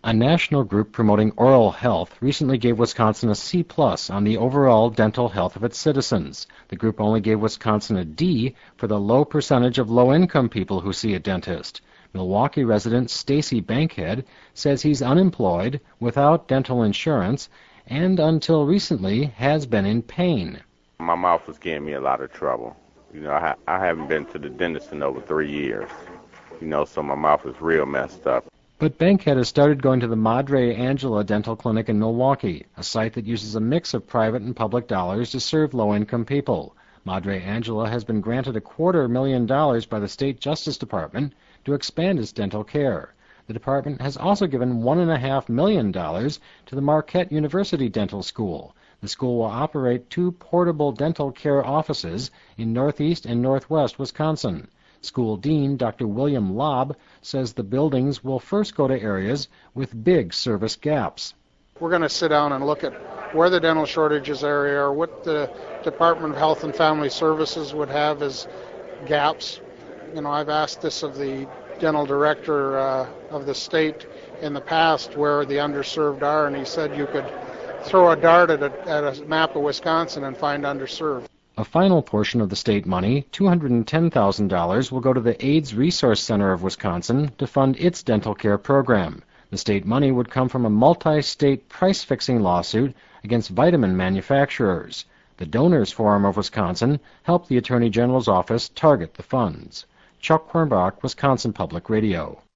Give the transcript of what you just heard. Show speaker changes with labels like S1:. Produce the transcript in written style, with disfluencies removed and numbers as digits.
S1: A national group promoting oral health recently gave Wisconsin a C+ on the overall dental health of its citizens. The group only gave Wisconsin a D for the low percentage of low-income people who see a dentist. Milwaukee resident Stacy Bankhead says he's unemployed, without dental insurance, and until recently has been in pain.
S2: My mouth was giving me a lot of trouble. I haven't been to the dentist in over 3 years. So my mouth is real messed up.
S1: But Bankhead has started going to the Madre Angela Dental Clinic in Milwaukee, a site that uses a mix of private and public dollars to serve low-income people. Madre Angela has been granted $250,000 by the State Justice Department to expand its dental care. The department has also given $1.5 million to the Marquette University Dental School. The school will operate 2 portable dental care offices in northeast and northwest Wisconsin. School Dean Dr. William Lobb says the buildings will first go to areas with big service gaps.
S3: We're going to sit down and look at where the dental shortages are, or what the Department of Health and Family Services would have as gaps. I've asked this of the dental director of the state in the past where the underserved are, and he said you could throw a dart at a map of Wisconsin and find underserved.
S1: A final portion of the state money, $210,000, will go to the AIDS Resource Center of Wisconsin to fund its dental care program. The state money would come from a multi-state price-fixing lawsuit against vitamin manufacturers. The Donors Forum of Wisconsin helped the Attorney General's office target the funds. Chuck Quirnbach, Wisconsin Public Radio.